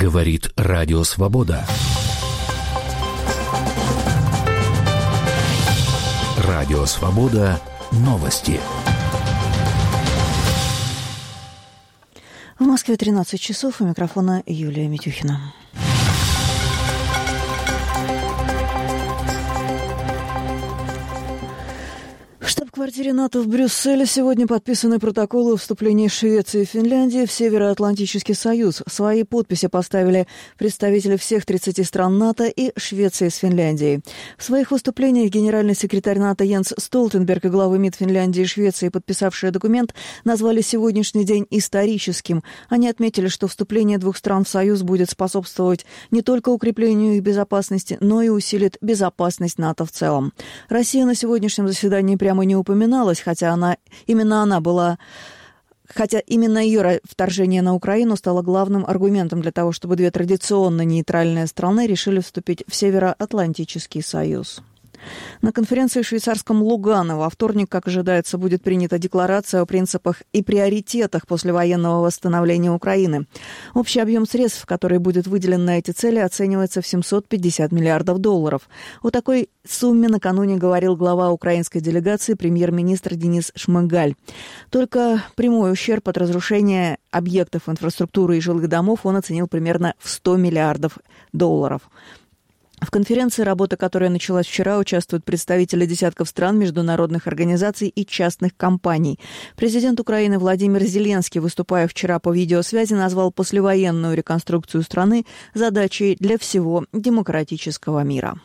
Говорит Радио Свобода. Радио Свобода. Новости. В Москве 13 часов. У микрофона Юлия Митюхина. В штаб-квартире НАТО в Брюсселе сегодня подписаны протоколы о вступлении Швеции и Финляндии в Североатлантический союз. Свои подписи поставили представители всех 30 стран НАТО и Швеции с Финляндией. В своих выступлениях генеральный секретарь НАТО Йенс Столтенберг и главы МИД Финляндии и Швеции, подписавшие документ, назвали сегодняшний день историческим. Они отметили, что вступление двух стран в союз будет способствовать не только укреплению их безопасности, но и усилит безопасность НАТО в целом. Россия на сегодняшнем заседании прямо не упоминалась, хотя именно ее вторжение на Украину стало главным аргументом для того, чтобы две традиционно нейтральные страны решили вступить в Североатлантический союз. На конференции в швейцарском Лугано во вторник, как ожидается, будет принята декларация о принципах и приоритетах послевоенного восстановления Украины. Общий объем средств, который будет выделен на эти цели, оценивается в $750 миллиардов. О такой сумме накануне говорил глава украинской делегации премьер-министр Денис Шмыгаль. Только прямой ущерб от разрушения объектов инфраструктуры и жилых домов он оценил примерно в $100 миллиардов. В конференции, работа которой началась вчера, участвуют представители десятков стран, международных организаций и частных компаний. Президент Украины Владимир Зеленский, выступая вчера по видеосвязи, назвал послевоенную реконструкцию страны задачей для всего демократического мира.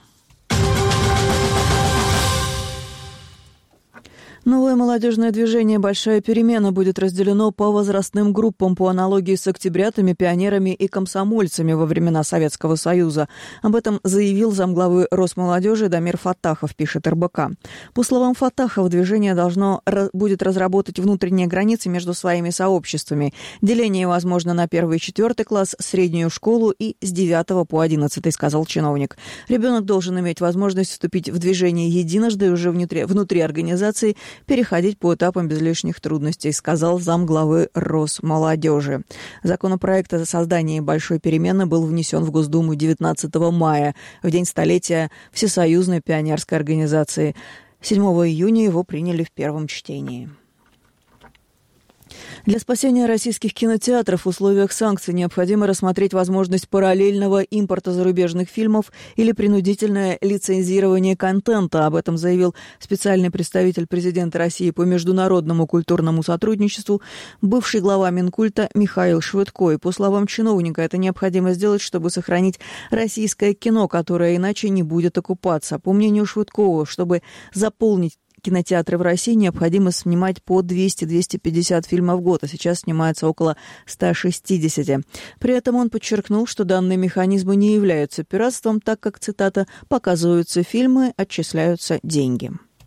Новое молодежное движение «Большая перемена» будет разделено по возрастным группам по аналогии с октябрятами, пионерами и комсомольцами во времена Советского Союза. Об этом заявил замглавы Росмолодежи Дамир Фаттахов, пишет РБК. По словам Фаттахова, движение должно будет разработать внутренние границы между своими сообществами. Деление возможно на 1 и 4 класс, среднюю школу и с 9 по 11, сказал чиновник. Ребенок должен иметь возможность вступить в движение единожды и уже внутри организации переходить по этапам без лишних трудностей, сказал замглавы Росмолодежи. Законопроект о создании «Большой перемены» был внесен в Госдуму 19 мая, в день столетия Всесоюзной пионерской организации. 7 июня его приняли в первом чтении. Для спасения российских кинотеатров в условиях санкций необходимо рассмотреть возможность параллельного импорта зарубежных фильмов или принудительное лицензирование контента. Об этом заявил специальный представитель президента России по международному культурному сотрудничеству, бывший глава Минкульта Михаил Швыдко. И по словам чиновника, это необходимо сделать, чтобы сохранить российское кино, которое иначе не будет окупаться. По мнению Швыдкова, чтобы заполнить кинотеатры в России, необходимо снимать по 200-250 фильмов в год, а сейчас снимается около 160. При этом он подчеркнул, что данные механизмы не являются пиратством, так как, цитата, «показываются фильмы, отчисляются деньги».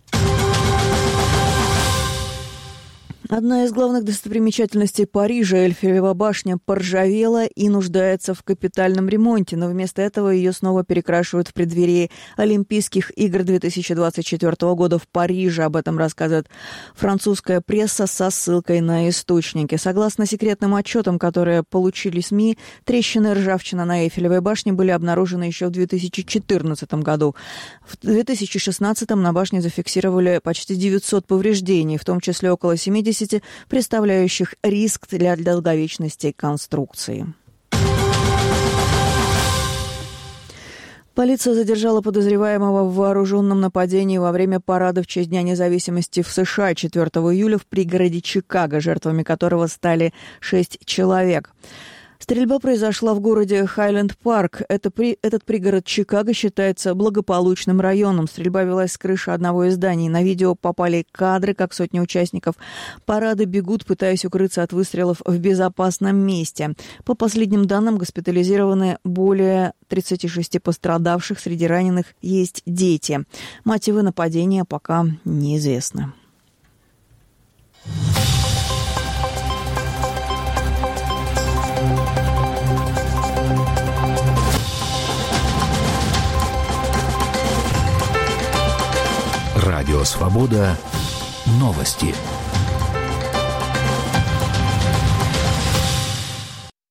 Одна из главных достопримечательностей Парижа, Эйфелева башня, поржавела и нуждается в капитальном ремонте, но вместо этого ее снова перекрашивают в преддверии Олимпийских игр 2024 года в Париже. Об этом рассказывает французская пресса со ссылкой на источники. Согласно секретным отчетам, которые получили СМИ, трещины и ржавчина на Эйфелевой башне были обнаружены еще в 2014 году. В 2016 на башне зафиксировали почти 900 повреждений, в том числе около 70, представляющих риск для долговечности конструкции. Полиция задержала подозреваемого в вооруженном нападении во время парада в честь Дня независимости в США 4 июля в пригороде Чикаго, жертвами которого стали 6 человек. Стрельба произошла в городе Хайленд-Парк. Этот пригород Чикаго считается благополучным районом. Стрельба велась с крыши одного из зданий. На видео попали кадры, как сотни участников парада бегут, пытаясь укрыться от выстрелов в безопасном месте. По последним данным, госпитализированы более 36 пострадавших. Среди раненых есть дети. Мотивы нападения пока неизвестны. Радио Свобода. Новости.